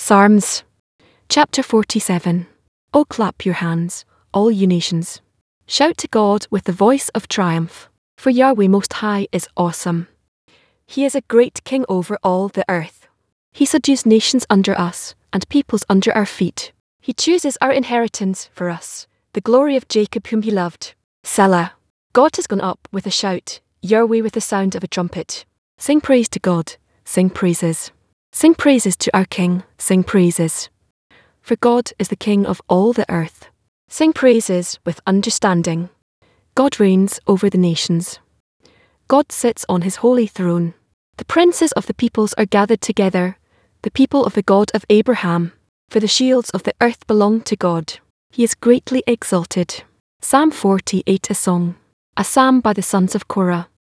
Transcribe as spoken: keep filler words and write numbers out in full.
Psalms, chapter forty-seven. Oh, clap your hands, all you nations. Shout to God with the voice of triumph, for Yahweh Most High is awesome. He is a great king over all the earth. He subdues nations under us, and peoples under our feet. He chooses our inheritance for us, the glory of Jacob whom he loved. Selah. God has gone up with a shout, Yahweh with the sound of a trumpet. Sing praise to God, sing praises. Sing praises to our King, sing praises. For God is the King of all the earth. Sing praises with understanding. God reigns over the nations. God sits on his holy throne. The princes of the peoples are gathered together, the people of the God of Abraham. For the shields of the earth belong to God. He is greatly exalted. Psalm forty-eight, a song. A psalm by the sons of Korah.